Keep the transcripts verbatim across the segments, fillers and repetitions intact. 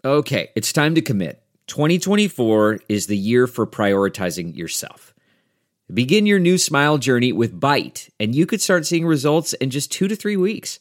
Okay, it's time to commit. twenty twenty-four is the year for prioritizing yourself. Begin your new smile journey with Byte, and you could start seeing results in just two to three weeks.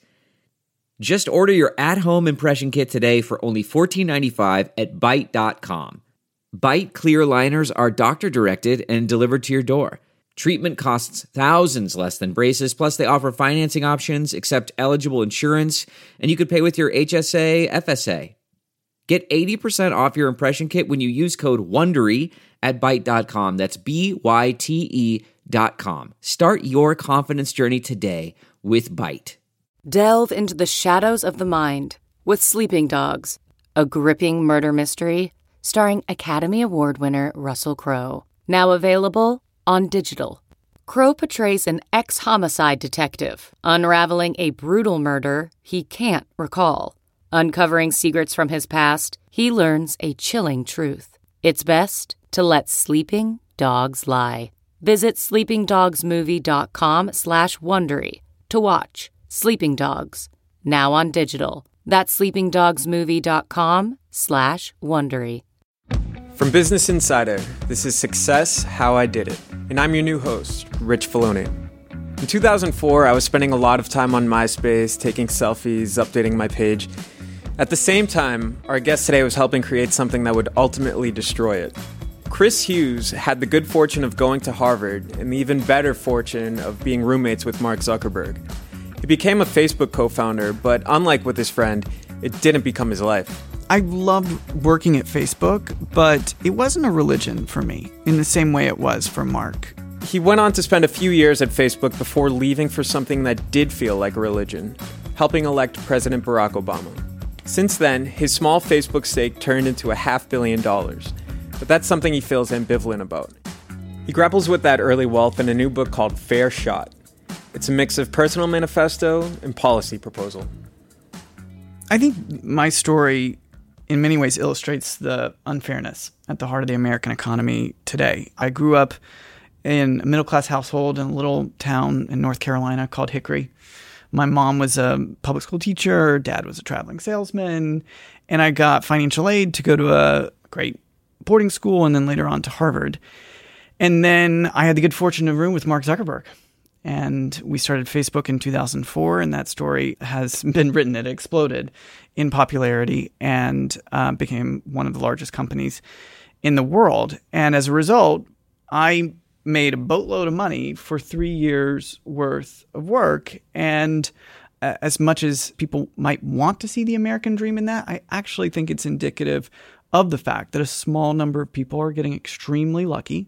Just order your at-home impression kit today for only fourteen ninety-five at byte dot com. Byte clear aligners are doctor-directed and delivered to your door. Treatment costs thousands less than braces, plus they offer financing options, accept eligible insurance, and you could pay with your H S A, F S A. Get eighty percent off your impression kit when you use code WONDERY at byte dot com. That's B Y T E dot com. Start your confidence journey today with Byte. Delve into the shadows of the mind with Sleeping Dogs, a gripping murder mystery starring Academy Award winner Russell Crowe. Now available on digital. Crowe portrays an ex-homicide detective unraveling a brutal murder he can't recall. Uncovering secrets from his past, he learns a chilling truth. It's best to let sleeping dogs lie. Visit sleepingdogsmovie.com slash Wondery to watch Sleeping Dogs, now on digital. That's sleepingdogsmovie.com slash Wondery. From Business Insider, this is Success, How I Did It, and I'm your new host, Rich Filoni. In two thousand four, I was spending a lot of time on MySpace, taking selfies, updating my page. At the same time, our guest today was helping create something that would ultimately destroy it. Chris Hughes had the good fortune of going to Harvard and the even better fortune of being roommates with Mark Zuckerberg. He became a Facebook co-founder, but unlike with his friend, it didn't become his life. I loved working at Facebook, but it wasn't a religion for me in the same way it was for Mark. He went on to spend a few years at Facebook before leaving for something that did feel like a religion, helping elect President Barack Obama. Since then, his small Facebook stake turned into a half billion dollars, but that's something he feels ambivalent about. He grapples with that early wealth in a new book called Fair Shot. It's a mix of personal manifesto and policy proposal. I think my story in many ways illustrates the unfairness at the heart of the American economy today. I grew up in a middle-class household in a little town in North Carolina called Hickory. My mom was a public school teacher, dad was a traveling salesman, and I got financial aid to go to a great boarding school and then later on to Harvard. And then I had the good fortune to room with Mark Zuckerberg. And we started Facebook in two thousand four, and that story has been written. It exploded in popularity and uh, became one of the largest companies in the world. And as a result, I made a boatload of money for three years worth of work. And uh, as much as people might want to see the American dream in that, I actually think it's indicative of the fact that a small number of people are getting extremely lucky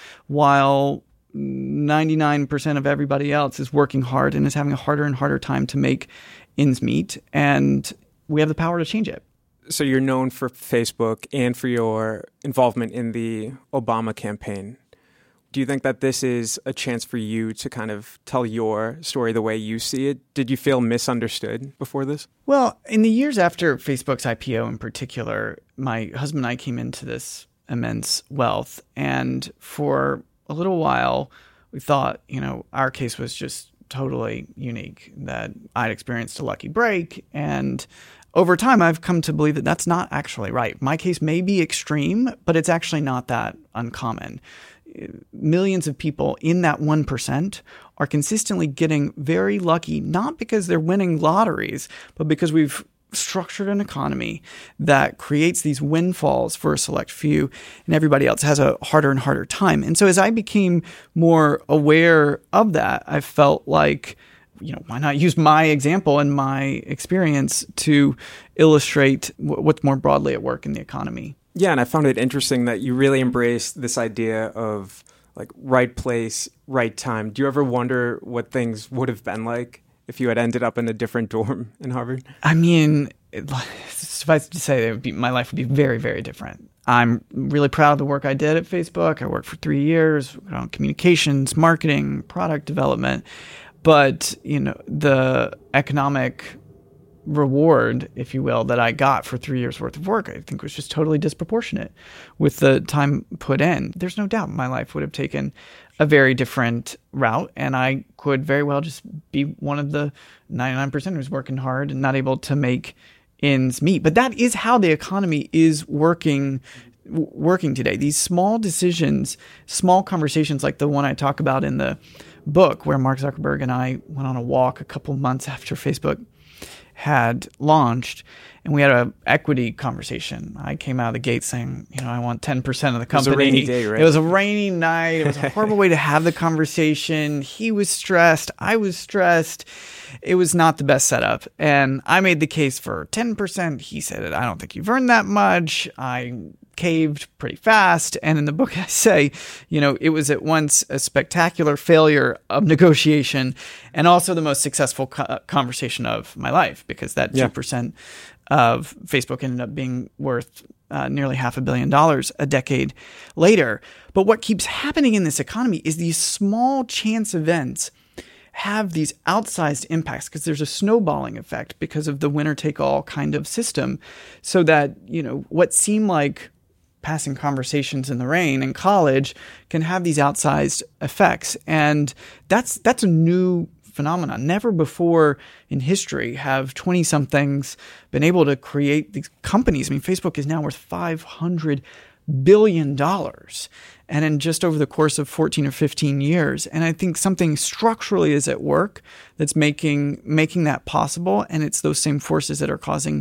while ninety-nine percent of everybody else is working hard and is having a harder and harder time to make ends meet. And we have the power to change it. So you're known for Facebook and for your involvement in the Obama campaign. Do you think that this is a chance for you to kind of tell your story the way you see it? Did you feel misunderstood before this? Well, in the years after Facebook's I P O in particular, my husband and I came into this immense wealth. And for a little while, we thought, you know, our case was just totally unique, that I'd experienced a lucky break. And over time, I've come to believe that that's not actually right. My case may be extreme, but it's actually not that uncommon. Millions of people in that one percent are consistently getting very lucky, not because they're winning lotteries, but because we've structured an economy that creates these windfalls for a select few, and everybody else has a harder and harder time. And so as I became more aware of that, I felt like, you know, why not use my example and my experience to illustrate w- what's more broadly at work in the economy. Yeah, and I found it interesting that you really embraced this idea of like right place, right time. Do you ever wonder what things would have been like if you had ended up in a different dorm in Harvard? I mean, it, suffice to say, it would be, my life would be very, very different. I'm really proud of the work I did at Facebook. I worked for three years on communications, marketing, product development. But, you know, the economic reward, if you will, that I got for three years worth of work, I think was just totally disproportionate with the time put in. There's no doubt my life would have taken a very different route, and I could very well just be one of the ninety-nine percent who's working hard and not able to make ends meet. But that is how the economy is working working today. These small decisions, small conversations like the one I talk about in the book, where Mark Zuckerberg and I went on a walk a couple months after Facebook had launched, and we had a equity conversation. I came out of the gate saying, you know, I want ten percent of the company. It was a rainy day, right? It was a rainy night. It was a horrible way to have the conversation. He was stressed. I was stressed. It was not the best setup. And I made the case for ten percent. He said, I don't think you've earned that much. I caved pretty fast. And in the book, I say, you know, it was at once a spectacular failure of negotiation and also the most successful co- conversation of my life, because that yeah. two percent of Facebook ended up being worth uh, nearly half a billion dollars a decade later. But what keeps happening in this economy is these small chance events have these outsized impacts because there's a snowballing effect because of the winner-take-all kind of system, so that, you know, what seem like passing conversations in the rain in college can have these outsized effects. And that's that's a new phenomenon. Never before in history have twenty-somethings been able to create these companies. I mean, Facebook is now worth five hundred billion dollars. And in just over the course of fourteen or fifteen years. And I think something structurally is at work that's making making that possible. And it's those same forces that are causing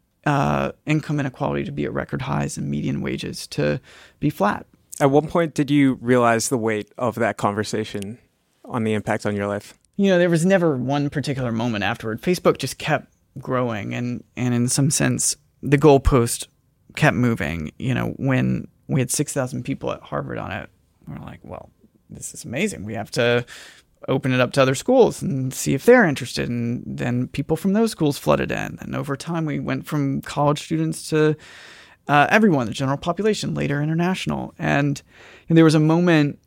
uh, income inequality to be at record highs and median wages to be flat. At what point did you realize the weight of that conversation on the impact on your life? You know, there was never one particular moment afterward. Facebook just kept growing. And, and in some sense, the goalpost kept moving. You know, when we had six thousand people at Harvard on it, we're like, well, this is amazing. We have to open it up to other schools and see if they're interested. And then people from those schools flooded in. And over time, we went from college students to uh, everyone, the general population, later international. And, and there was a moment,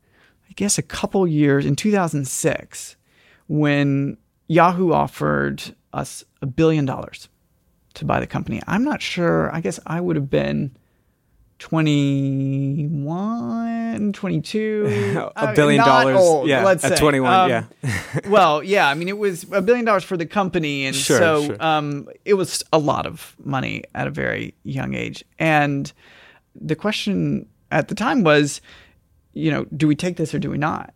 I guess a couple years, in two thousand six, when Yahoo offered us a billion dollars to buy the company. I'm not sure. I guess I would have been twenty-one, twenty-two. A billion uh, dollars. Old, yeah, let's at say. twenty-one, um, yeah. Well, yeah, I mean, it was a billion dollars for the company. And sure, so sure. Um, it was a lot of money at a very young age. And the question at the time was, you know, do we take this or do we not?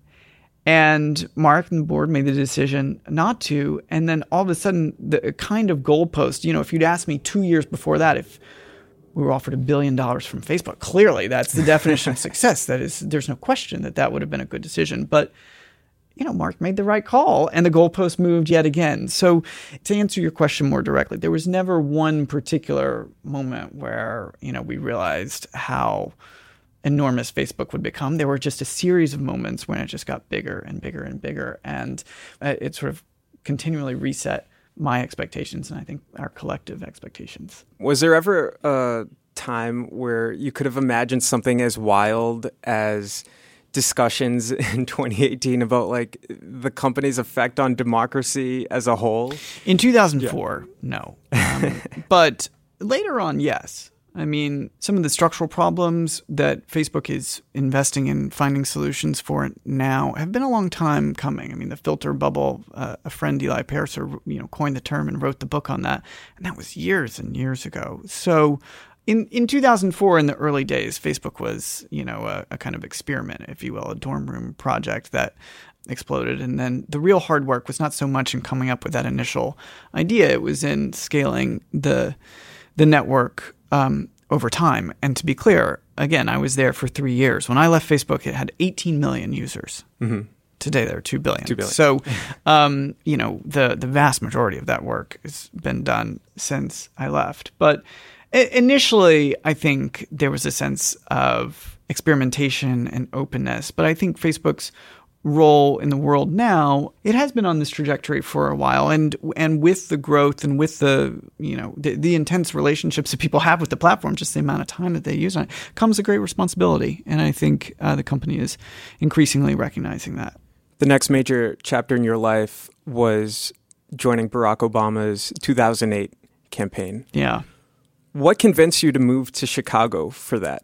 And Mark and the board made the decision not to. And then all of a sudden, the kind of goalpost, you know, if you'd asked me two years before that, if we were offered a billion dollars from Facebook, clearly that's the definition of success. That is, there's no question that that would have been a good decision. But, you know, Mark made the right call and the goalpost moved yet again. So to answer your question more directly, there was never one particular moment where, you know, we realized how enormous Facebook would become. There were just a series of moments when it just got bigger and bigger and bigger. And it sort of continually reset my expectations and I think our collective expectations. Was there ever a time where you could have imagined something as wild as discussions in twenty eighteen about like the company's effect on democracy as a whole? In two thousand four, yeah. No. Um, but later on, yes. I mean, some of the structural problems that Facebook is investing in finding solutions for now have been a long time coming. I mean, the filter bubble, uh, a friend, Eli Pariser, you know, coined the term and wrote the book on that. And that was years and years ago. So in, in two thousand four, in the early days, Facebook was, you know, a, a kind of experiment, if you will, a dorm room project that exploded. And then the real hard work was not so much in coming up with that initial idea. It was in scaling the the network Um, over time. And to be clear, again, I was there for three years. When I left Facebook, it had eighteen million users. Mm-hmm. Today, there are two billion. two billion. So, um, you know, the, the vast majority of that work has been done since I left. But I- initially, I think there was a sense of experimentation and openness. But I think Facebook's role in the world now, it has been on this trajectory for a while, and and with the growth and with the, you know, the, the intense relationships that people have with the platform, just the amount of time that they use on it, comes a great responsibility. And I think uh, the company is increasingly recognizing that. The next major chapter in your life was joining Barack Obama's two thousand eight campaign. Yeah. What convinced you to move to Chicago for that?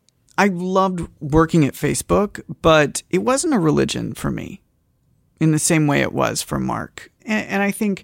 I loved working at Facebook, but it wasn't a religion for me in the same way it was for Mark. And, and I think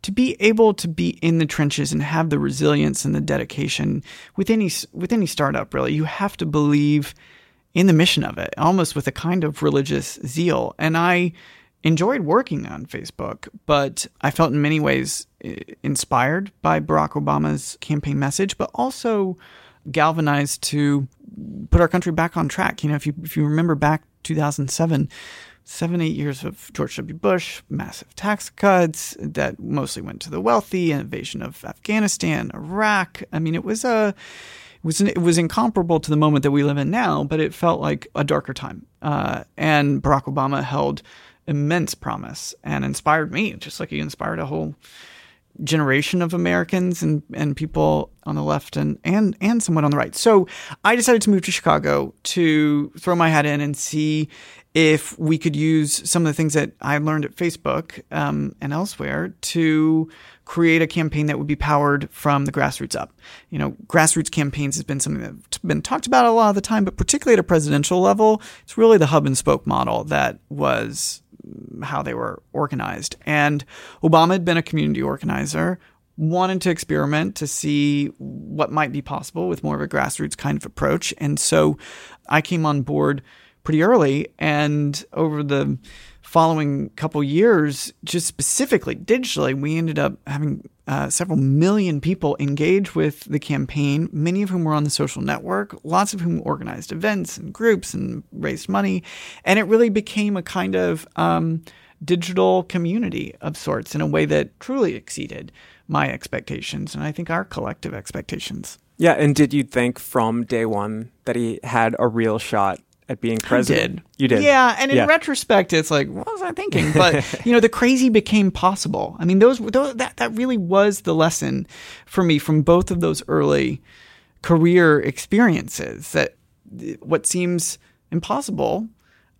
to be able to be in the trenches and have the resilience and the dedication with any with any startup, really, you have to believe in the mission of it, almost with a kind of religious zeal. And I enjoyed working on Facebook, but I felt in many ways inspired by Barack Obama's campaign message, but also galvanized to put our country back on track. You know, if you if you remember back two thousand seven, seven, eight years of George W. Bush, massive tax cuts that mostly went to the wealthy, invasion of Afghanistan, Iraq. I mean, it was a it was an, it was incomparable to the moment that we live in now, but it felt like a darker time. Uh, and Barack Obama held immense promise and inspired me, just like he inspired a whole generation of Americans and, and people on the left and, and, and somewhat on the right. So I decided to move to Chicago to throw my hat in and see if we could use some of the things that I learned at Facebook um, and elsewhere to create a campaign that would be powered from the grassroots up. You know, grassroots campaigns has been something that's been talked about a lot of the time, but particularly at a presidential level, it's really the hub and spoke model that was how they were organized. And Obama had been a community organizer, wanted to experiment to see what might be possible with more of a grassroots kind of approach. And so I came on board pretty early, and over the following couple years, just specifically digitally, we ended up having uh, several million people engage with the campaign, many of whom were on the social network, lots of whom organized events and groups and raised money. And it really became a kind of um, digital community of sorts in a way that truly exceeded my expectations, and I think our collective expectations. Yeah, and did you think from day one that he had a real shot at being president? I did. You did. Yeah, and in yeah. retrospect, it's like, what was I thinking? But, you know, the crazy became possible. I mean, those, those that, that really was the lesson for me from both of those early career experiences, that what seems impossible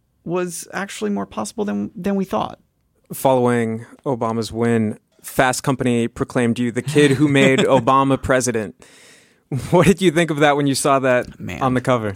was actually more possible than than we thought. Following Obama's win, Fast Company proclaimed you the kid who made Obama president. What did you think of that when you saw that Man. on the cover?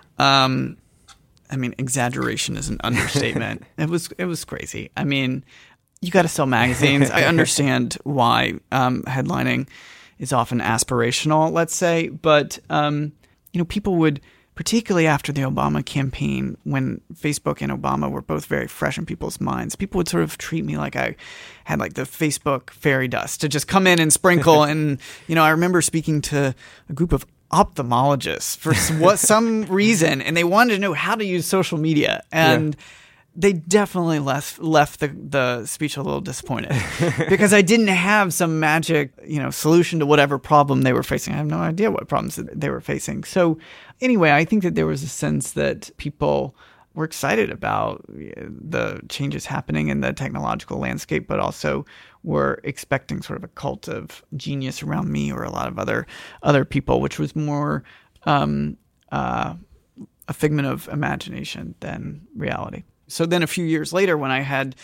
Um, I mean, exaggeration is an understatement. It was it was crazy. I mean, you got to sell magazines. I understand why um, headlining is often aspirational, let's say, but um, you know, people would, particularly after the Obama campaign, when Facebook and Obama were both very fresh in people's minds, people would sort of treat me like I had like the Facebook fairy dust to just come in and sprinkle. And, you know, I remember speaking to a group of ophthalmologists for what some reason, and they wanted to know how to use social media. And yeah. they definitely left left the, the speech a little disappointed because I didn't have some magic, you know, solution to whatever problem they were facing. I have no idea what problems they were facing. So anyway, I think that there was a sense that people were excited about the changes happening in the technological landscape, but also were expecting sort of a cult of genius around me or a lot of other other people, which was more um, uh, a figment of imagination than reality. So then a few years later, when I had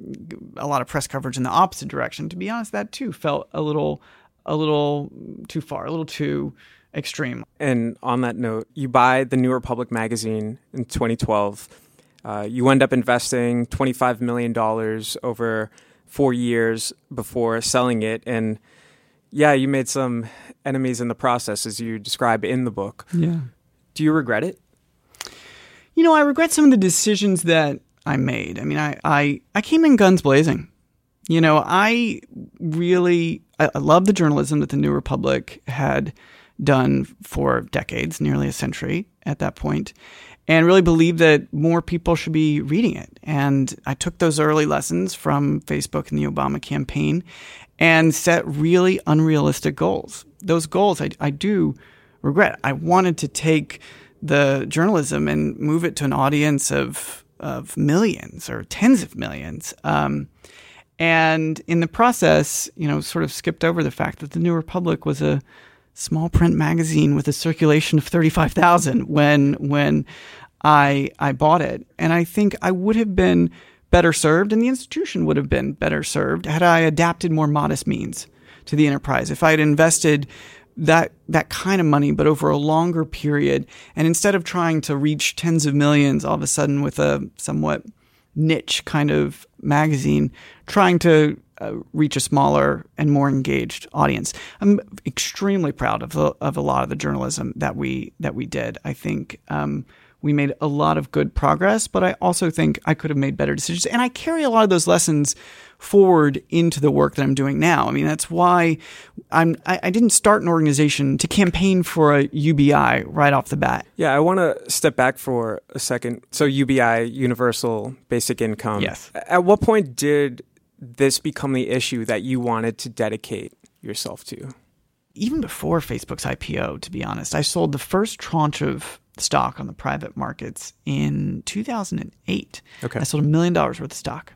a lot of press coverage in the opposite direction, to be honest, that too felt a little a little too far, a little too extreme. And on that note, you buy the New Republic magazine in twenty twelve. Uh, you end up investing twenty-five million dollars over four years before selling it. And yeah, you made some enemies in the process, as you describe in the book. Yeah. Do you regret it? You know, I regret some of the decisions that I made. I mean, I, I, I came in guns blazing. You know, I really, I, I love the journalism that the New Republic had done for decades, nearly a century at that point, and really believed that more people should be reading it. And I took those early lessons from Facebook and the Obama campaign and set really unrealistic goals. Those goals I, I do regret. I wanted to take the journalism and move it to an audience of of millions or tens of millions. Um, and in the process, you know, sort of skipped over the fact that the New Republic was a small print magazine with a circulation of thirty-five thousand when when I I bought it. And I think I would have been better served, and the institution would have been better served, had I adapted more modest means to the enterprise. If I had invested that that kind of money, but over a longer period, and instead of trying to reach tens of millions all of a sudden with a somewhat niche kind of magazine trying to uh, reach a smaller and more engaged audience. I'm extremely proud of the, of a lot of the journalism that we that we did. I think um, we made a lot of good progress, but I also think I could have made better decisions. And I carry a lot of those lessons forward into the work that I'm doing now. I mean, that's why I'm, I, I didn't start an organization to campaign for a U B I right off the bat. Yeah, I want to step back for a second. So U B I, Universal Basic Income. Yes. At what point did this become the issue that you wanted to dedicate yourself to? Even before Facebook's I P O, to be honest, I sold the first tranche of stock on the private markets in two thousand eight. Okay. I sold a million dollars worth of stock.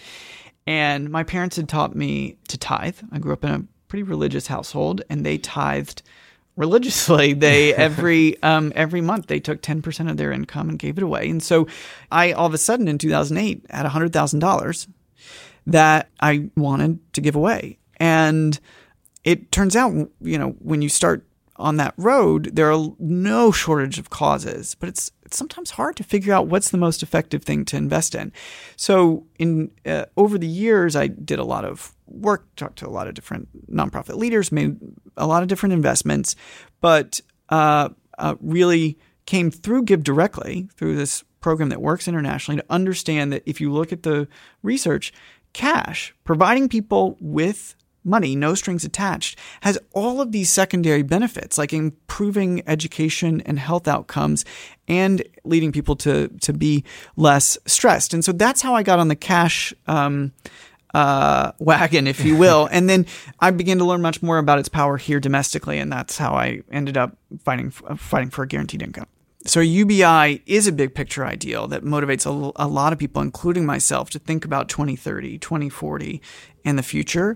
And my parents had taught me to tithe. I grew up in a pretty religious household, and they tithed religiously. They every um, every month they took ten percent of their income and gave it away. And so I all of a sudden in two thousand eight had one hundred thousand dollars that I wanted to give away. And it turns out, you know, when you start on that road, there are no shortage of causes, but it's, it's sometimes hard to figure out what's the most effective thing to invest in. So in uh, over the years, I did a lot of work, talked to a lot of different nonprofit leaders, made a lot of different investments, but uh, uh, really came through Give Directly, through this program that works internationally, to understand that if you look at the research, cash, providing people with money, no strings attached, has all of these secondary benefits, like improving education and health outcomes and leading people to to be less stressed. And so that's how I got on the cash um, uh, wagon, if you will. And then I began to learn much more about its power here domestically, and that's how I ended up fighting fighting for a guaranteed income. So U B I is a big picture ideal that motivates a, a lot of people, including myself, to think about twenty thirty, twenty forty, and the future.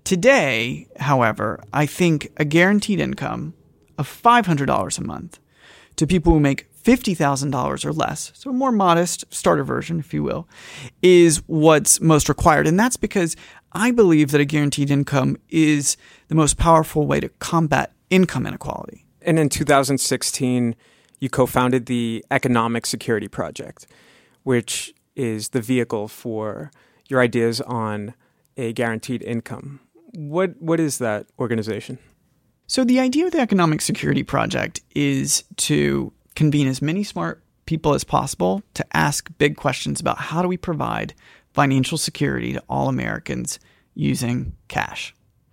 Today, however, I think a guaranteed income of five hundred dollars a month to people who make fifty thousand dollars or less, so a more modest starter version, if you will, is what's most required. And that's because I believe that a guaranteed income is the most powerful way to combat income inequality. And in two thousand sixteen, you co-founded the Economic Security Project, which is the vehicle for your ideas on a guaranteed income. What What is that organization? So the idea of the Economic Security Project is to convene as many smart people as possible to ask big questions about how do we provide financial security to all Americans using cash.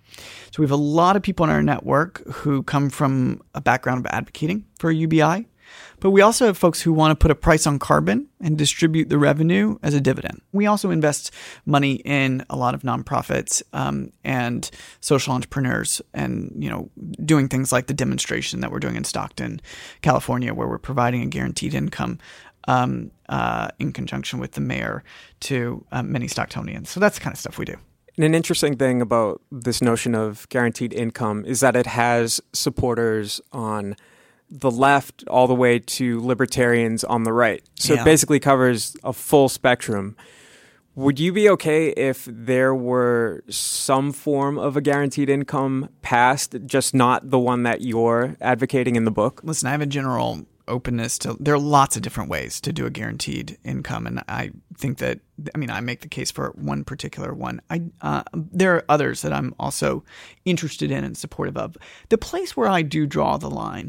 So we have a lot of people in our network who come from a background of advocating for a U B I, but we also have folks who want to put a price on carbon and distribute the revenue as a dividend. We also invest money in a lot of nonprofits um, and social entrepreneurs, and you know, doing things like the demonstration that we're doing in Stockton, California, where we're providing a guaranteed income um, uh, in conjunction with the mayor to uh, many Stocktonians. So that's the kind of stuff we do. And an interesting thing about this notion of guaranteed income is that it has supporters on the left all the way to libertarians on the right. So Yeah. it basically covers a full spectrum. Would you be okay if there were some form of a guaranteed income passed, just not the one that you're advocating in the book? Listen, I have a general openness to, there are lots of different ways to do a guaranteed income. And I think that, I mean, I make the case for one particular one. I uh, there are others that I'm also interested in and supportive of. The place where I do draw the line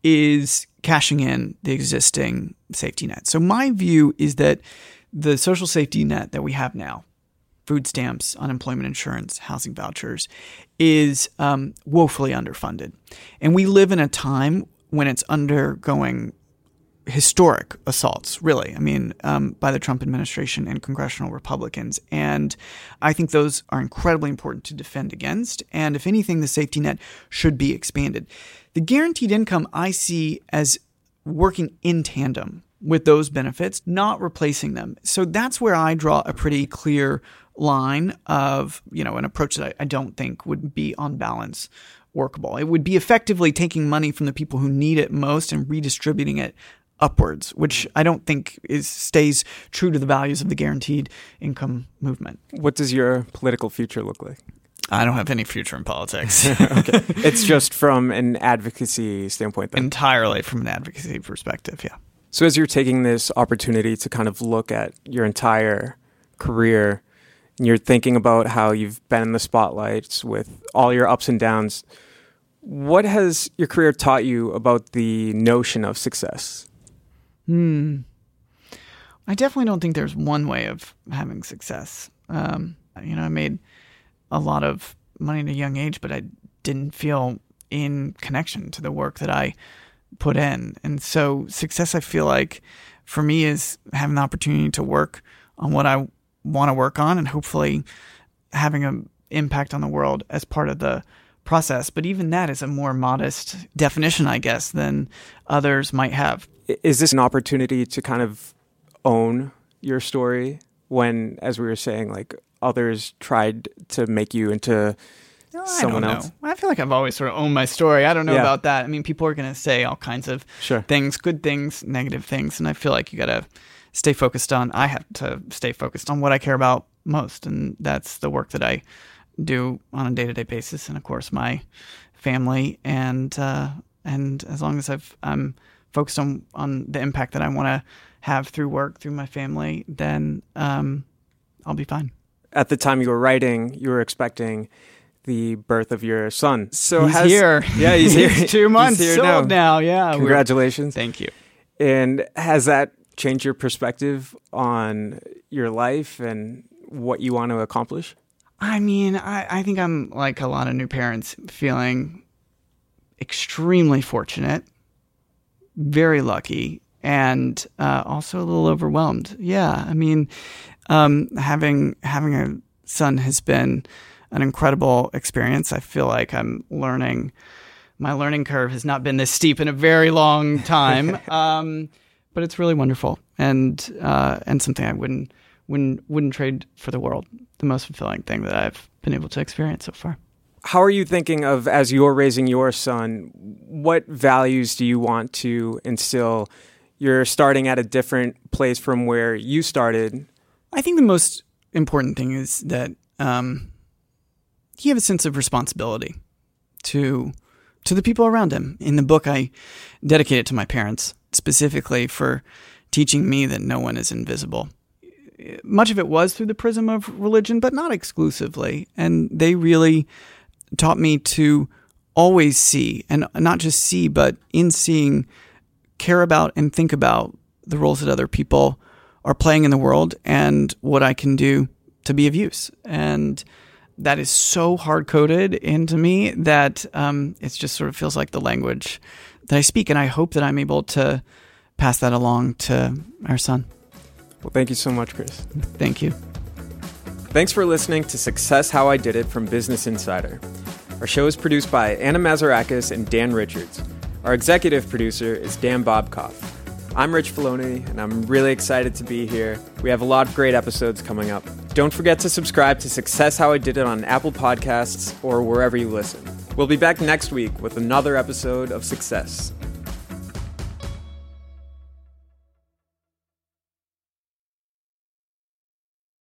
is cashing in the existing safety net. So my view is that the social safety net that we have now, food stamps, unemployment insurance, housing vouchers, is um, woefully underfunded. And we live in a time when it's undergoing historic assaults, really. I mean, um, by the Trump administration and congressional Republicans. And I think those are incredibly important to defend against. And if anything, the safety net should be expanded. The guaranteed income I see as working in tandem with those benefits, not replacing them. So that's where I draw a pretty clear line of, you know, an approach that I, I don't think would be on balance workable. It would be effectively taking money from the people who need it most and redistributing it upwards, which I don't think is stays true to the values of the guaranteed income movement. What does your political future look like? I don't have any future in politics. Okay. It's just from an advocacy standpoint then. Entirely from an advocacy perspective, yeah. So as you're taking this opportunity to kind of look at your entire career, and you're thinking about how you've been in the spotlights with all your ups and downs, what has your career taught you about the notion of success? Hmm. I definitely don't think there's one way of having success. Um, you know, I made a lot of money at a young age, but I didn't feel in connection to the work that I put in. And so success, I feel like, for me, is having the opportunity to work on what I want to work on and hopefully having an impact on the world as part of the process. But even that is a more modest definition, I guess, than others might have. Is this an opportunity to kind of own your story when, as we were saying, like others tried to make you into No, someone I don't else? know. I feel like I've always sort of owned my story. I don't know Yeah. about that. I mean, people are going to say all kinds of Sure. things, good things, negative things. And I feel like you got to stay focused on, I have to stay focused on what I care about most. And that's the work that I do on a day-to-day basis. And of course, my family. And, uh, and as long as I've, I'm focused on, on the impact that I want to have through work, through my family, then um, I'll be fine. At the time you were writing, you were expecting the birth of your son. So He's has, here. Yeah, he's here. He's two months He's here old now. Yeah. we're- Congratulations. Thank you. And has that changed your perspective on your life and what you want to accomplish? I mean, I, I think I'm like a lot of new parents, feeling extremely fortunate, very lucky, and uh, also a little overwhelmed. Yeah, I mean, um, having having a son has been an incredible experience. I feel like I'm learning. My learning curve has not been this steep in a very long time, um, but it's really wonderful and uh, and something I wouldn't wouldn't wouldn't trade for the world. The most fulfilling thing that I've been able to experience so far. How are you thinking of, as you're raising your son, what values do you want to instill? You're starting at a different place from where you started. I think the most important thing is that um, he have a sense of responsibility to to the people around him. In the book, I dedicate it to my parents, specifically for teaching me that no one is invisible. Much of it was through the prism of religion, but not exclusively. And they really taught me to always see, and not just see, but in seeing, care about and think about the roles that other people are playing in the world and what I can do to be of use. And that is so hard-coded into me that um, it just sort of feels like the language that I speak. And I hope that I'm able to pass that along to our son. Well, thank you so much, Chris. Thank you. Thanks for listening to Success How I Did It from Business Insider. Our show is produced by Anna Mazarakis and Dan Richards. Our executive producer is Dan Bobkoff. I'm Rich Filoni, and I'm really excited to be here. We have a lot of great episodes coming up. Don't forget to subscribe to Success How I Did It on Apple Podcasts or wherever you listen. We'll be back next week with another episode of Success.